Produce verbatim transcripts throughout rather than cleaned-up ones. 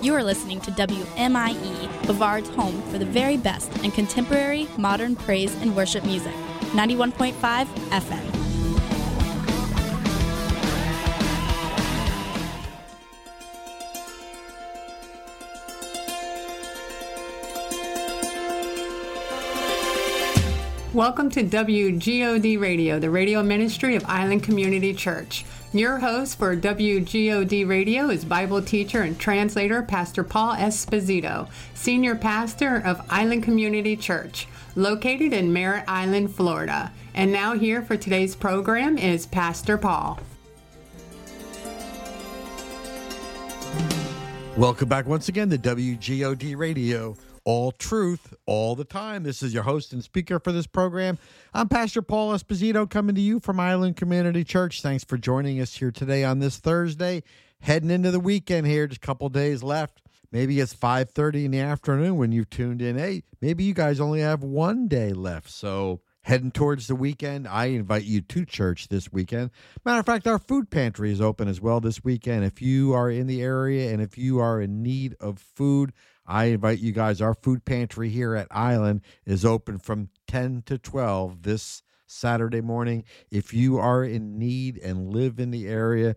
You are listening to W M I E, Bavard's home for the very best in contemporary, modern praise and worship music. ninety-one point five F M. Welcome to W G O D Radio, the radio ministry of Island Community Church. Your host for W G O D Radio is Bible teacher and translator Pastor Paul Esposito, senior pastor of Island Community Church, located in Merritt Island, Florida. And now here for today's program is Pastor Paul. Welcome back once again to W G O D Radio. All truth, all the time. This is your host and speaker for this program. I'm Pastor Paul Esposito, coming to you from Island Community Church. Thanks for joining us here today on this Thursday, heading into the weekend here, just a couple days left. Maybe it's five thirty in the afternoon when you've tuned in. Hey, maybe you guys only have one day left, so heading towards the weekend, I invite you to church this weekend. Matter of fact, our food pantry is open as well this weekend. If you are in the area and if you are in need of food, I invite you guys. Our food pantry here at Island is open from ten to twelve this Saturday morning. If you are in need and live in the area,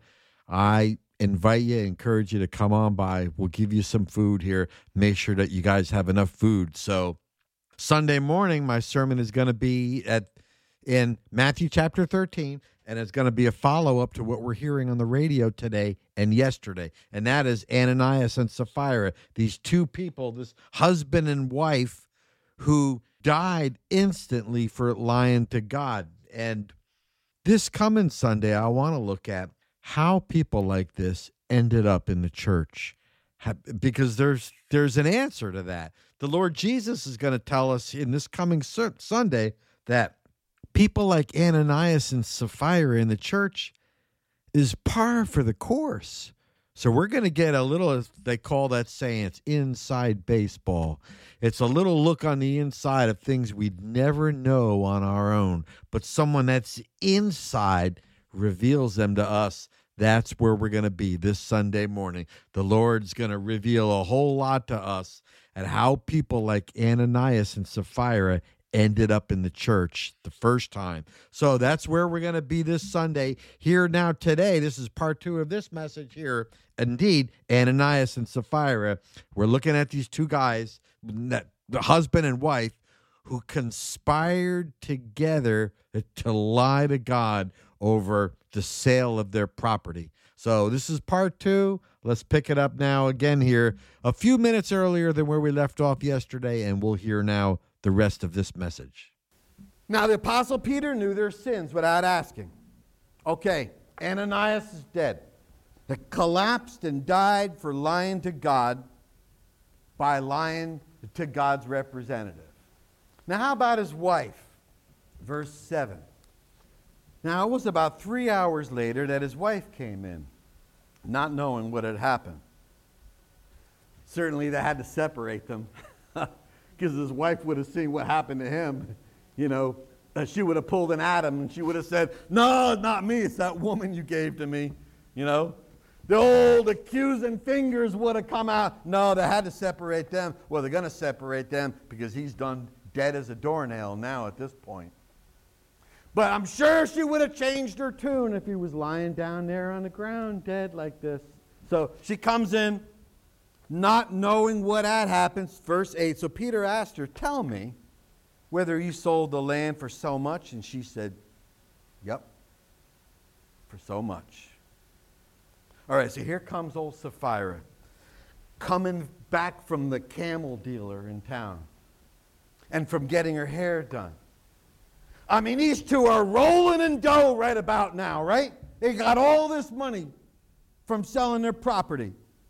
I invite you, encourage you to come on by. We'll give you some food here. Make sure that you guys have enough food. So Sunday morning, my sermon is going to be at in Matthew chapter thirteen, and it's going to be a follow-up to what we're hearing on the radio today and yesterday, and that is Ananias and Sapphira, these two people, this husband and wife, who died instantly for lying to God. And this coming Sunday, I want to look at how people like this ended up in the church, because there's there's an answer to that. The Lord Jesus is going to tell us in this coming Sunday that people like Ananias and Sapphira in the church is par for the course. So we're going to get a little, they call that saying, it's inside baseball. It's a little look on the inside of things we'd never know on our own. But someone that's inside reveals them to us. That's where we're going to be this Sunday morning. The Lord's going to reveal a whole lot to us and how people like Ananias and Sapphira ended up in the church the first time. So that's where we're going to be this Sunday. Here now today, this is part two of this message here. Indeed, Ananias and Sapphira. We're looking at these two guys, the husband and wife, who conspired together to lie to God over the sale of their property. So this is part two. Let's pick it up now again here a few minutes earlier than where we left off yesterday, and we'll hear now the rest of this message. Now, the Apostle Peter knew their sins without asking. Okay, Ananias is dead. He collapsed and died for lying to God by lying to God's representative. Now, how about his wife? Verse seven. Now, it was about three hours later that his wife came in, not knowing what had happened. Certainly, they had to separate them. Because his wife would have seen what happened to him, you know, uh, she would have pulled an Adam and she would have said, no, not me, it's that woman you gave to me, you know. The old accusing fingers would have come out. No, they had to separate them. Well, they're going to separate them because he's done dead as a doornail now at this point. But I'm sure she would have changed her tune if he was lying down there on the ground dead like this. So she comes in, not knowing what had happened. Verse eight, so Peter asked her, tell me whether you sold the land for so much. And she said, yep, for so much. All right, so here comes old Sapphira, coming back from the camel dealer in town and from getting her hair done. I mean, these two are rolling in dough right about now, right? They got all this money from selling their property.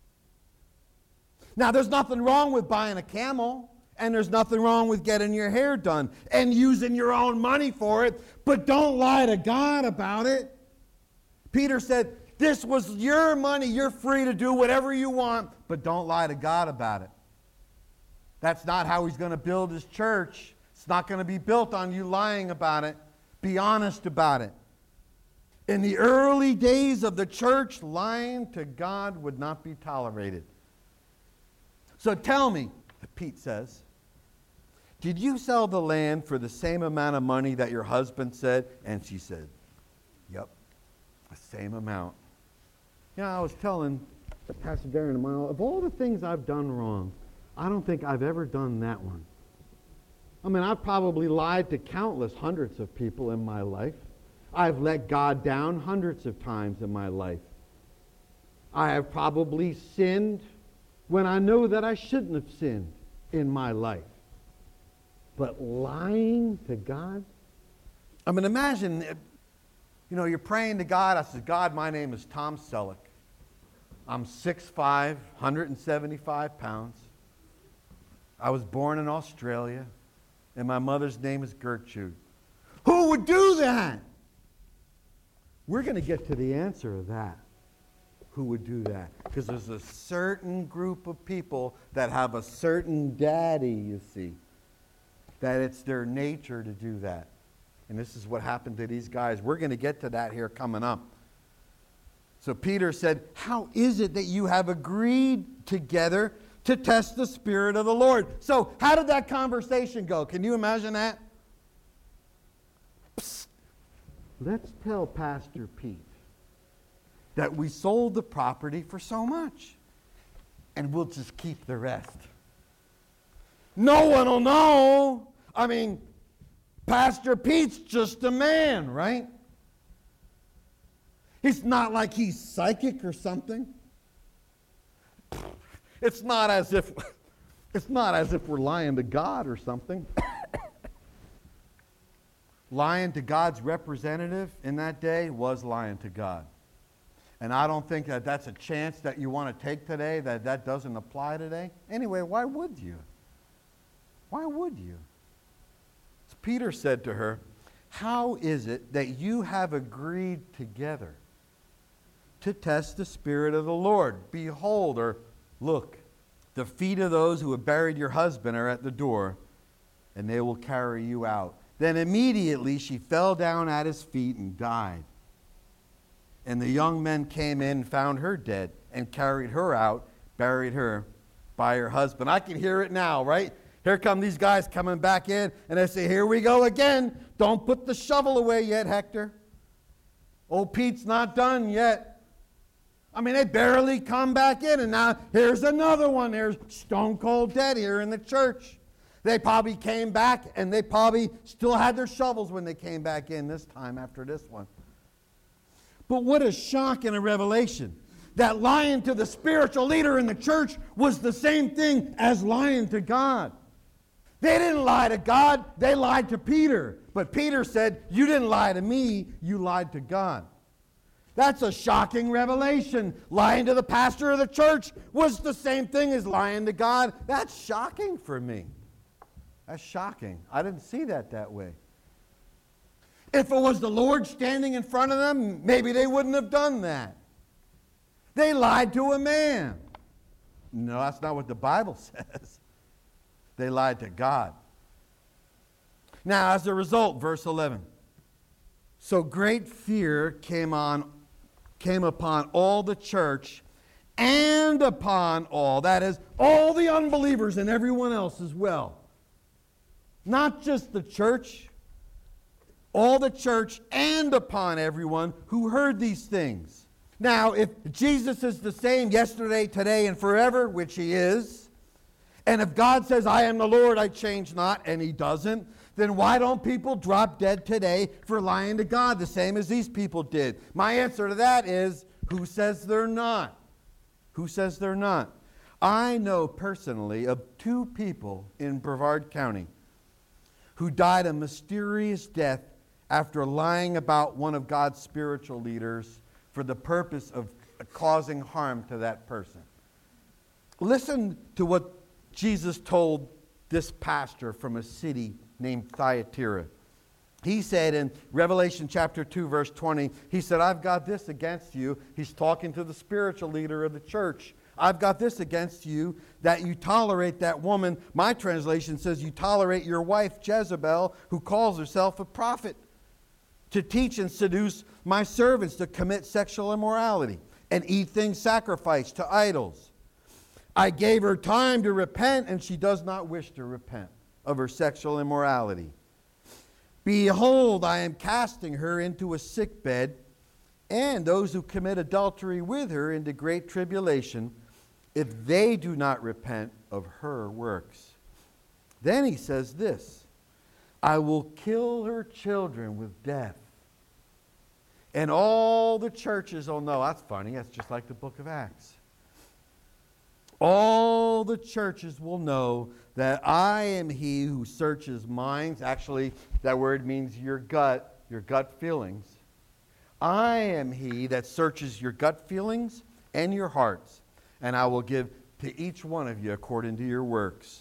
Now, there's nothing wrong with buying a camel, and there's nothing wrong with getting your hair done and using your own money for it, but don't lie to God about it. Peter said, this was your money. You're free to do whatever you want, but don't lie to God about it. That's not how he's going to build his church. It's not going to be built on you lying about it. Be honest about it. In the early days of the church, lying to God would not be tolerated. So tell me, Pete says, did you sell the land for the same amount of money that your husband said? And she said, yep, the same amount. You know, I was telling Pastor Darren and Milo, of all the things I've done wrong, I don't think I've ever done that one. I mean, I've probably lied to countless hundreds of people in my life. I've let God down hundreds of times in my life. I have probably sinned when I know that I shouldn't have sinned in my life. But lying to God? I mean, imagine, you know, you're praying to God. I said, God, my name is Tom Selleck. I'm six foot five, one hundred seventy-five pounds. I was born in Australia, and my mother's name is Gertrude. Who would do that? We're going to get to the answer of that. Who would do that? Because there's a certain group of people that have a certain daddy, you see, that it's their nature to do that. And this is what happened to these guys. We're going to get to that here coming up. So Peter said, how is it that you have agreed together to test the Spirit of the Lord? So how did that conversation go? Can you imagine that? Psst. Let's tell Pastor Pete that we sold the property for so much, and we'll just keep the rest. No one will know. I mean, Pastor Pete's just a man, right? It's not like he's psychic or something. It's not as if it's not as if we're lying to God or something. Lying to God's representative in that day was lying to God. And I don't think that that's a chance that you want to take today, that that doesn't apply today. Anyway, why would you? Why would you? So Peter said to her, how is it that you have agreed together to test the Spirit of the Lord? Behold, or look, the feet of those who have buried your husband are at the door, and they will carry you out. Then immediately she fell down at his feet and died. And the young men came in and found her dead and carried her out, buried her by her husband. I can hear it now, right? Here come these guys coming back in, and they say, here we go again. Don't put the shovel away yet, Hector. Old Pete's not done yet. I mean, they barely come back in, and now here's another one. There's stone cold dead here in the church. They probably came back, and they probably still had their shovels when they came back in this time after this one. But what a shock and a revelation. That lying to the spiritual leader in the church was the same thing as lying to God. They didn't lie to God, they lied to Peter. But Peter said, you didn't lie to me, you lied to God. That's a shocking revelation. Lying to the pastor of the church was the same thing as lying to God. That's shocking for me. That's shocking. I didn't see that that way. If it was the Lord standing in front of them, maybe they wouldn't have done that. They lied to a man. No, that's not what the Bible says. They lied to God. Now, as a result, verse eleven. So great fear came on, came upon all the church and upon all, that is, all the unbelievers and everyone else as well. Not just the church, all the church and upon everyone who heard these things. Now, if Jesus is the same yesterday, today, and forever, which he is, and if God says, I am the Lord, I change not, and he doesn't, then why don't people drop dead today for lying to God the same as these people did? My answer to that is, who says they're not? Who says they're not? I know personally of two people in Brevard County who died a mysterious death after lying about one of God's spiritual leaders for the purpose of causing harm to that person. Listen to what Jesus told this pastor from a city named Thyatira. He said in Revelation chapter two, verse twenty, he said, I've got this against you. He's talking to the spiritual leader of the church. I've got this against you, that you tolerate that woman. My translation says you tolerate your wife Jezebel, who calls herself a prophet, to teach and seduce my servants to commit sexual immorality and eat things sacrificed to idols. I gave her time to repent, and she does not wish to repent of her sexual immorality. Behold, I am casting her into a sickbed, and those who commit adultery with her into great tribulation, if they do not repent of her works. Then he says this, I will kill her children with death. And all the churches will know. That's funny. That's just like the book of Acts. All the churches will know that I am he who searches minds. Actually, that word means your gut, your gut feelings. I am he that searches your gut feelings and your hearts, and I will give to each one of you according to your works.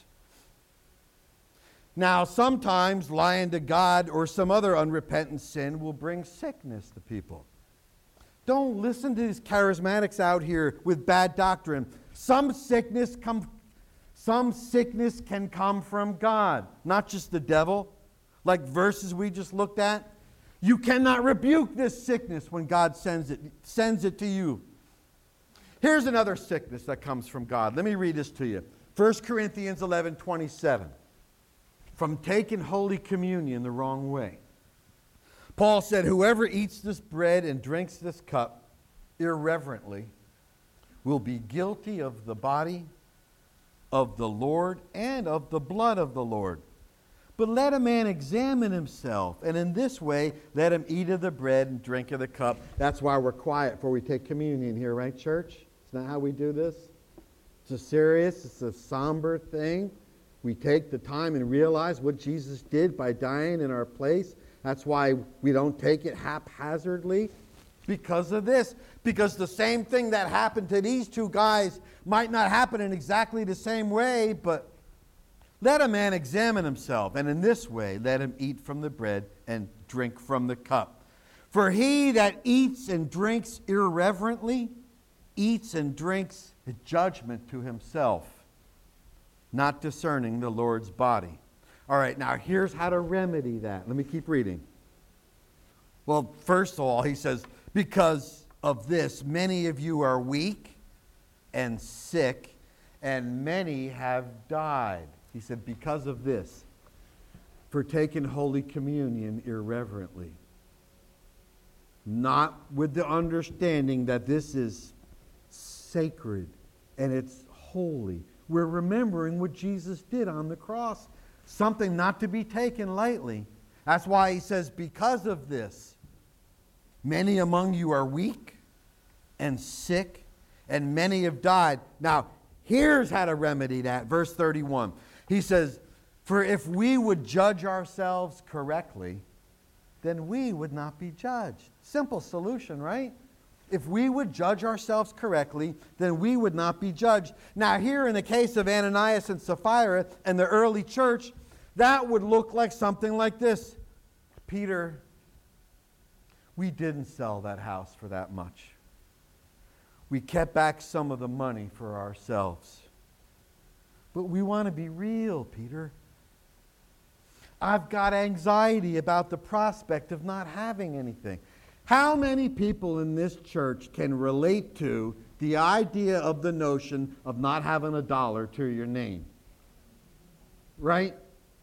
Now, sometimes lying to God or some other unrepentant sin will bring sickness to people. Don't listen to these charismatics out here with bad doctrine. Some sickness come, some sickness can come from God, not just the devil. Like verses we just looked at. You cannot rebuke this sickness when God sends it, sends it to you. Here's another sickness that comes from God. Let me read this to you. First Corinthians eleven twenty-seven. From taking Holy Communion the wrong way. Paul said, whoever eats this bread and drinks this cup irreverently will be guilty of the body of the Lord and of the blood of the Lord. But let a man examine himself, and in this way let him eat of the bread and drink of the cup. That's why we're quiet before we take communion here, right, church? It's not how we do this. It's a serious, it's a somber thing. We take the time and realize what Jesus did by dying in our place. That's why we don't take it haphazardly. Because of this. Because the same thing that happened to these two guys might not happen in exactly the same way, but let a man examine himself, and in this way let him eat from the bread and drink from the cup. For he that eats and drinks irreverently eats and drinks a judgment to himself, not discerning the Lord's body. All right, now here's how to remedy that. Let me keep reading. Well, first of all, he says, because of this, many of you are weak and sick, and many have died. He said, because of this, for taking Holy Communion irreverently. Not with the understanding that this is sacred and it's holy. We're remembering what Jesus did on the cross. Something not to be taken lightly. That's why he says, because of this, many among you are weak and sick, and many have died. Now, here's how to remedy that. Verse thirty-one. He says, for if we would judge ourselves correctly, then we would not be judged. Simple solution, right? If we would judge ourselves correctly, then we would not be judged. Now, here in the case of Ananias and Sapphira and the early church, that would look like something like this. Peter, we didn't sell that house for that much. We kept back some of the money for ourselves. But we want to be real, Peter. I've got anxiety about the prospect of not having anything. How many people in this church can relate to the idea of the notion of not having a dollar to your name? Right?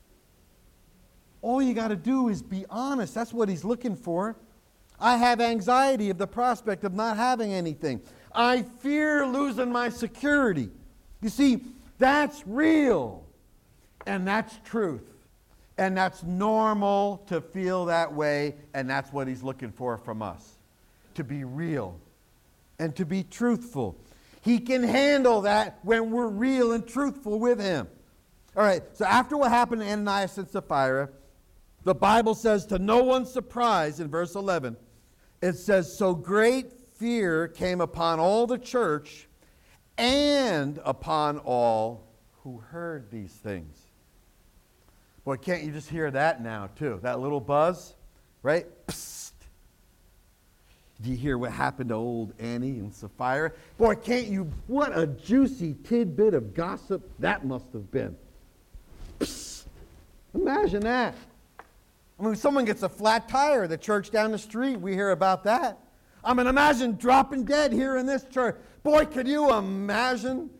All you got to do is be honest. That's what he's looking for. I have anxiety of the prospect of not having anything. I fear losing my security. You see, that's real. And that's truth. And that's normal to feel that way, and that's what he's looking for from us. To be real and to be truthful. He can handle that when we're real and truthful with him. All right, so after what happened to Ananias and Sapphira, the Bible says, to no one's surprise, in verse eleven, it says, so great fear came upon all the church and upon all who heard these things. Boy, can't you just hear that now, too? That little buzz, right? Psst. Do you hear what happened to old Annie and Sapphira? Boy, can't you, what a juicy tidbit of gossip that must have been. Psst. Imagine that. I mean, someone gets a flat tire at the church down the street, we hear about that. I mean, imagine dropping dead here in this church. Boy, could you imagine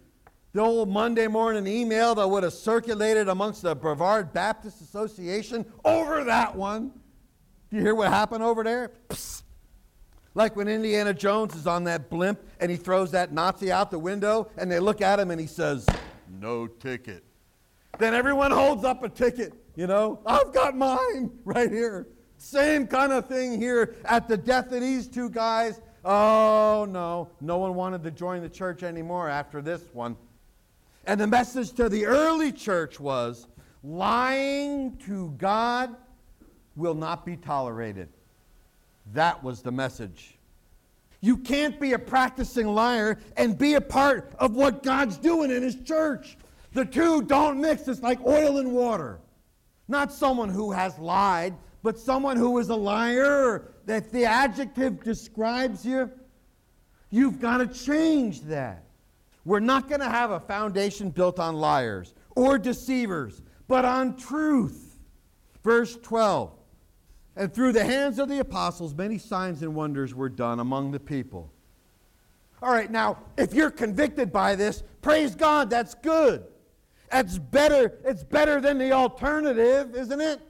The old Monday morning email that would have circulated amongst the Brevard Baptist Association over that one. Do you hear what happened over there? Psst. Like when Indiana Jones is on that blimp and he throws that Nazi out the window and they look at him and he says, "No ticket." Then everyone holds up a ticket, you know. I've got mine right here. Same kind of thing here at the death of these two guys. Oh, no. No one wanted to join the church anymore after this one. And the message to the early church was, lying to God will not be tolerated. That was the message. You can't be a practicing liar and be a part of what God's doing in His church. The two don't mix. It's like oil and water. Not someone who has lied, but someone who is a liar. If the adjective describes you, you've got to change that. We're not going to have a foundation built on liars or deceivers, but on truth. Verse twelve. And through the hands of the apostles, many signs and wonders were done among the people. All right, now, if you're convicted by this, praise God, that's good. That's better. It's better than the alternative, isn't it?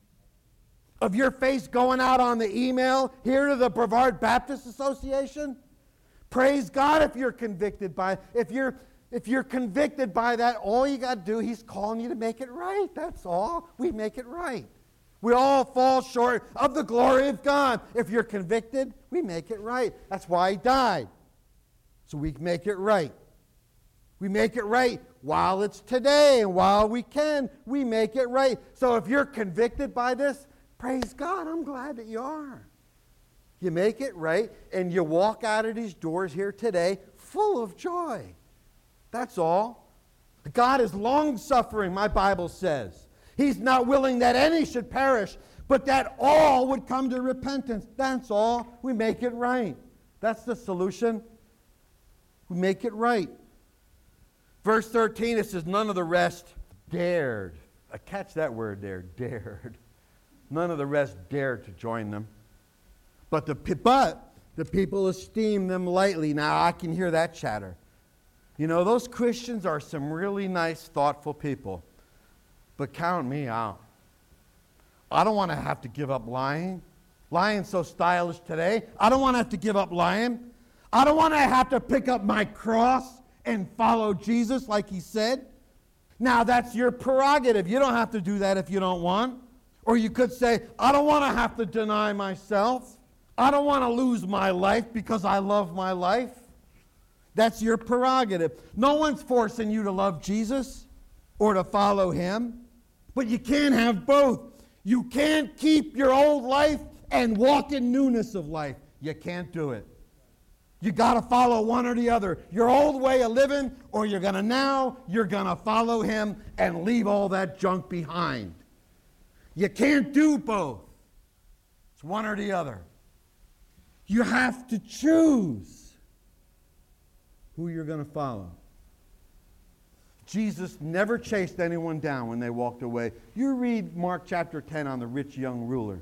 Of your face going out on the email here to the Brevard Baptist Association. Praise God if you're convicted by if you're if you're convicted by that, all you got to do, He's calling you to make it right. That's all. We make it right. We all fall short of the glory of God. If you're convicted, we make it right. That's why He died. So we make it right. We make it right while it's today, and while we can, we make it right. So if you're convicted by this, praise God, I'm glad that you are. You make it right, and you walk out of these doors here today full of joy. That's all. God is long-suffering, my Bible says. He's not willing that any should perish, but that all would come to repentance. That's all. We make it right. That's the solution. We make it right. Verse thirteen, it says, none of the rest dared. I catch that word there, dared. None of the rest dared to join them. But the, but the people esteemed them lightly. Now, I can hear that chatter. You know, those Christians are some really nice, thoughtful people. But count me out. I don't want to have to give up lying. Lying's so stylish today. I don't want to have to give up lying. I don't want to have to pick up my cross and follow Jesus like He said. Now, that's your prerogative. You don't have to do that if you don't want. Or you could say, I don't want to have to deny myself. I don't want to lose my life because I love my life. That's your prerogative. No one's forcing you to love Jesus or to follow Him. But you can't have both. You can't keep your old life and walk in newness of life. You can't do it. You got to follow one or the other. Your old way of living, or you're going to now, you're going to follow Him and leave all that junk behind. You can't do both. It's one or the other. You have to choose who you're going to follow. Jesus never chased anyone down when they walked away. You read Mark chapter ten on the rich young ruler.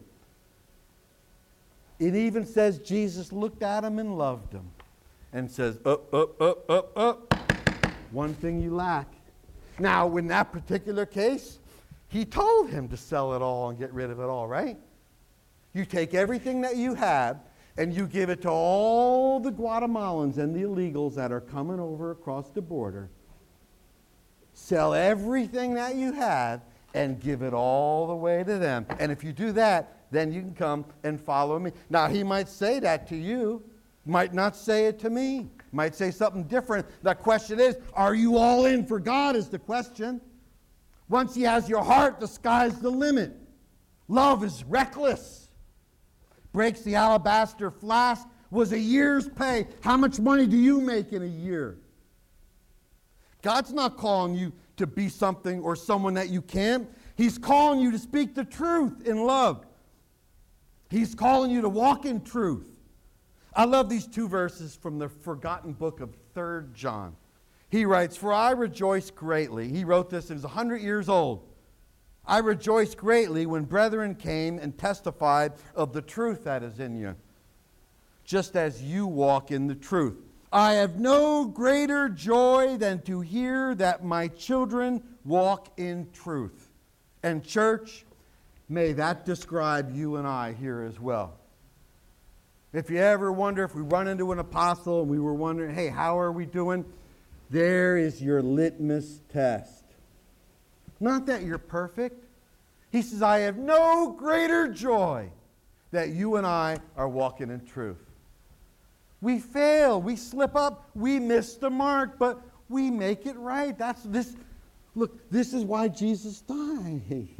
It even says Jesus looked at him and loved him and says, up, up, up, up, up. One thing you lack. Now, in that particular case, He told him to sell it all and get rid of it all, right? You take everything that you have and you give it to all the Guatemalans and the illegals that are coming over across the border. Sell everything that you have and give it all the way to them. And if you do that, then you can come and follow me. Now, He might say that to you, might not say it to me, might say something different. The question is, are you all in for God is the question. Once He has your heart, the sky's the limit. Love is reckless. Breaks the alabaster flask was a year's pay. How much money do you make in a year? God's not calling you to be something or someone that you can't. He's calling you to speak the truth in love. He's calling you to walk in truth. I love these two verses from the forgotten book of Third John. He writes, for I rejoice greatly. He wrote this, he was one hundred years old. I rejoice greatly when brethren came and testified of the truth that is in you, just as you walk in the truth. I have no greater joy than to hear that my children walk in truth. And church, may that describe you and I here as well. If you ever wonder, if we run into an apostle and we were wondering, hey, how are we doing? There is your litmus test. Not that you're perfect. He says, I have no greater joy that you and I are walking in truth. We fail, we slip up, we miss the mark, but we make it right. That's this. Look, this is why Jesus died.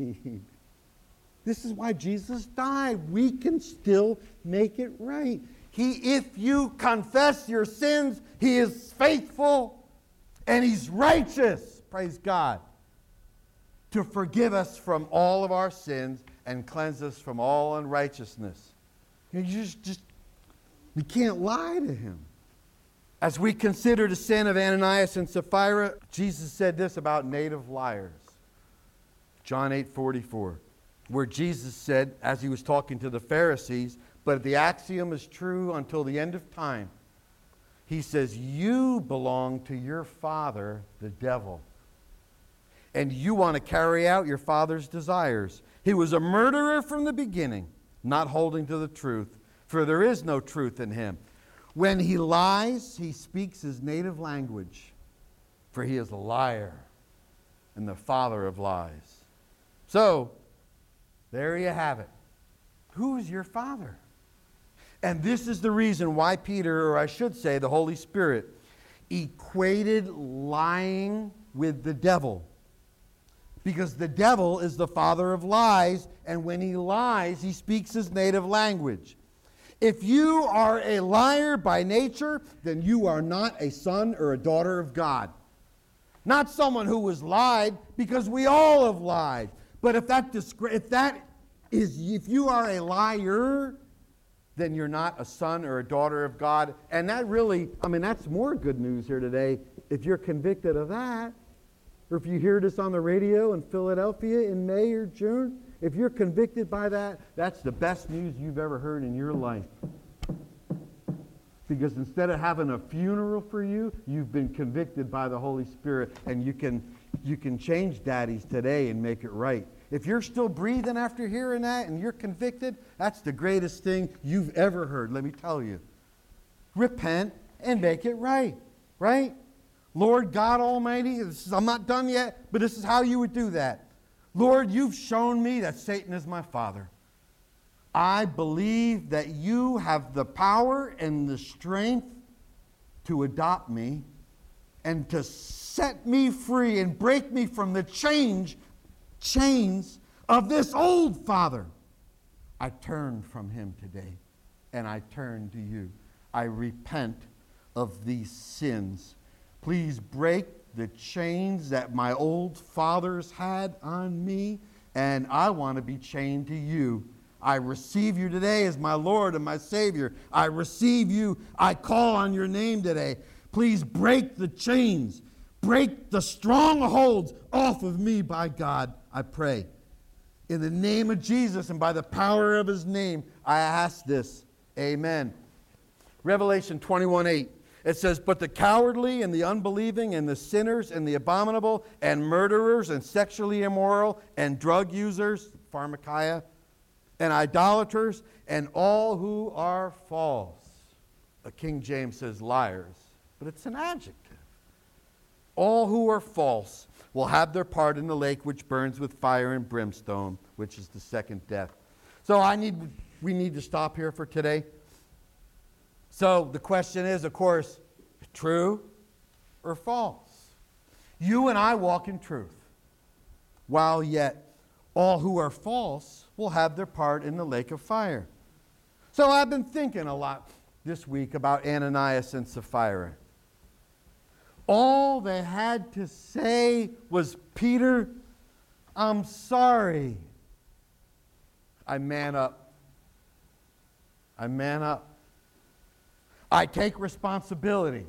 This is why Jesus died. We can still make it right. He, if you confess your sins, He is faithful and He's righteous, praise God, to forgive us from all of our sins and cleanse us from all unrighteousness. You just, just, you can't lie to Him. As we consider the sin of Ananias and Sapphira, Jesus said this about native liars. John eight forty-four, where Jesus said, as He was talking to the Pharisees, but the axiom is true until the end of time. He says, you belong to your father, the devil, and you want to carry out your father's desires. He was a murderer from the beginning, not holding to the truth, for there is no truth in him. When he lies, he speaks his native language, for he is a liar and the father of lies. So, there you have it. Who is your father? And this is the reason why Peter, or I should say the Holy Spirit, equated lying with the devil. Because the devil is the father of lies, and when he lies, he speaks his native language. If you are a liar by nature, then you are not a son or a daughter of God. Not someone who was lied, because we all have lied. But if that if that is if you are a liar, then you're not a son or a daughter of God. And that really, I mean, that's more good news here today. If you're convicted of that, or if you hear this on the radio in Philadelphia in May or June, if you're convicted by that, that's the best news you've ever heard in your life. Because instead of having a funeral for you, you've been convicted by the Holy Spirit, and you can you can change daddies today and make it right. If you're still breathing after hearing that and you're convicted, that's the greatest thing you've ever heard, let me tell you. Repent and make it right, right? Lord God Almighty, this is, I'm not done yet, but this is how you would do that. Lord, you've shown me that Satan is my father. I believe that you have the power and the strength to adopt me and to set me free and break me from the change, chains of this old father. I turn from him today, and I turn to you. I repent of these sins. Please break the chains that my old fathers had on me, and I want to be chained to you. I receive you today as my Lord and my Savior. I receive you. I call on your name today. Please break the chains. Break the strongholds off of me, by God, I pray. In the name of Jesus and by the power of his name, I ask this. Amen. Revelation twenty-one eight. It says, but the cowardly and the unbelieving and the sinners and the abominable and murderers and sexually immoral and drug users, pharmakia, and idolaters and all who are false. The King James says liars, but it's an adjective. All who are false will have their part in the lake which burns with fire and brimstone, which is the second death. So I need, we need to stop here for today. So the question is, of course, true or false? You and I walk in truth, while yet all who are false will have their part in the lake of fire. So I've been thinking a lot this week about Ananias and Sapphira. All they had to say was, Peter, I'm sorry. I man up. I man up. I take responsibility.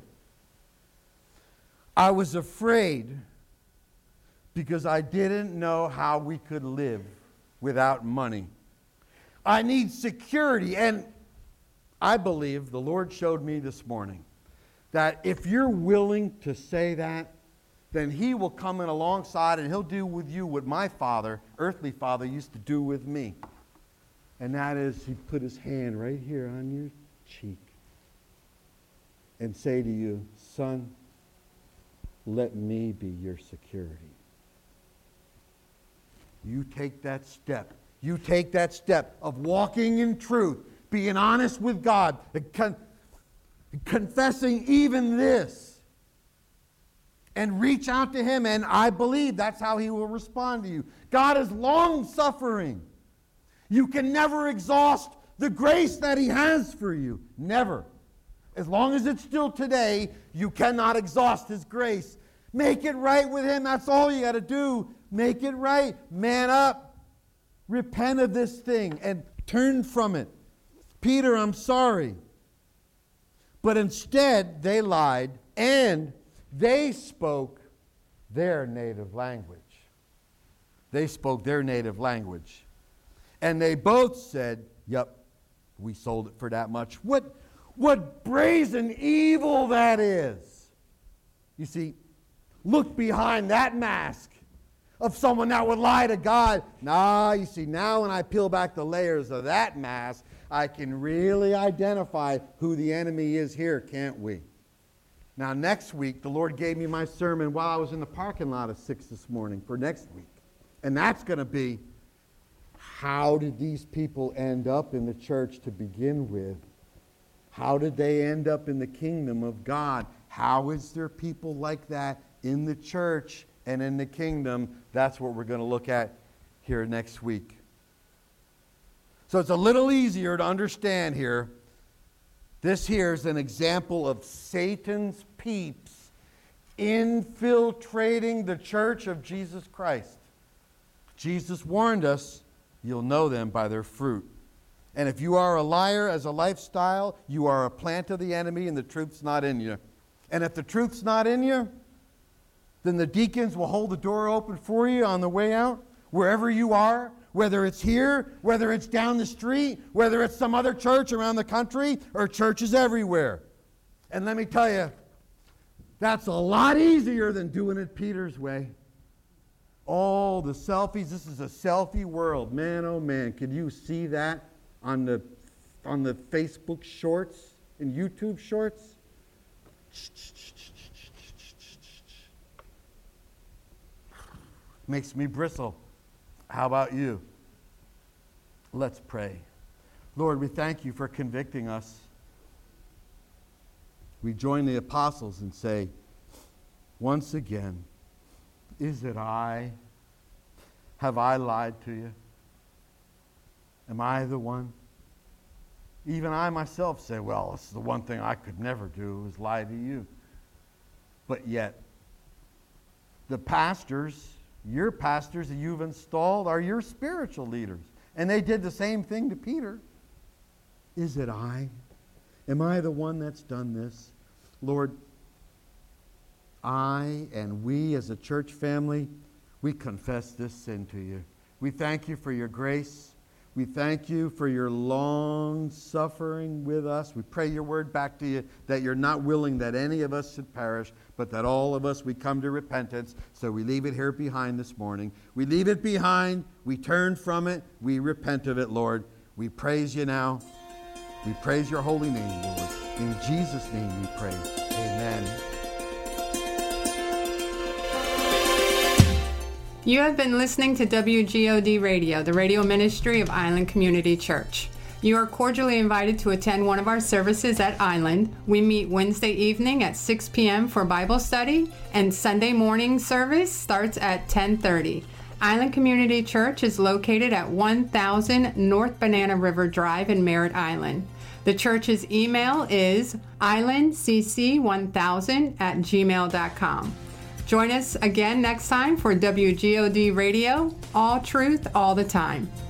I was afraid because I didn't know how we could live without money. I need security, and I believe the Lord showed me this morning that if you're willing to say that, then he will come in alongside and he'll do with you what my father, earthly father, used to do with me. And that is, he'd put his hand right here on your cheek and say to you, son, let me be your security. You take that step. You take that step of walking in truth, being honest with God, con- confessing even this, and reach out to him, and I believe that's how he will respond to you. God is long-suffering. You can never exhaust the grace that he has for you. Never. As long as it's still today, you cannot exhaust his grace. Make it right with him. That's all you got to do. Make it right. Man up. Repent of this thing and turn from it. Peter, I'm sorry. But instead, they lied and they spoke their native language. They spoke their native language. And they both said, yep, we sold it for that much. What, what brazen evil that is. You see, look behind that mask of someone that would lie to God. Nah, you see, now when I peel back the layers of that mask, I can really identify who the enemy is here, can't we? Now, next week, the Lord gave me my sermon while I was in the parking lot at six this morning for next week. And that's going to be, how did these people end up in the church to begin with? How did they end up in the kingdom of God? How is there people like that in the church and in the kingdom? That's what we're going to look at here next week. So it's a little easier to understand here. This here is an example of Satan's peeps infiltrating the church of Jesus Christ. Jesus warned us, you'll know them by their fruit. And if you are a liar as a lifestyle, you are a plant of the enemy and the truth's not in you. And if the truth's not in you, then the deacons will hold the door open for you on the way out, wherever you are, whether it's here, whether it's down the street, whether it's some other church around the country, or churches everywhere. And let me tell you, that's a lot easier than doing it Peter's way. All the selfies, this is a selfie world. Man, oh man, could you see that on the, on the Facebook shorts and YouTube shorts? Makes me bristle. How about you? Let's pray. Lord, we thank you for convicting us. We join the apostles and say, once again, is it I? Have I lied to you? Am I the one? Even I myself say, well, this is the one thing I could never do is lie to you. But yet, the pastors, your pastors that you've installed are your spiritual leaders. And they did the same thing to Peter. Is it I? Am I the one that's done this? Lord, I and we as a church family, we confess this sin to you. We thank you for your grace. We thank you for your long suffering with us. We pray your word back to you, that you're not willing that any of us should perish, but that all of us, we come to repentance. So we leave it here behind this morning. We leave it behind. We turn from it. We repent of it, Lord. We praise you now. We praise your holy name, Lord. In Jesus' name we pray. Amen. You have been listening to W G O D Radio, the radio ministry of Island Community Church. You are cordially invited to attend one of our services at Island. We meet Wednesday evening at six p.m. for Bible study, and Sunday morning service starts at ten thirty. Island Community Church is located at one thousand North Banana River Drive in Merritt Island. The church's email is island c c one thousand at gmail dot com. Join us again next time for W G O D Radio, all truth, all the time.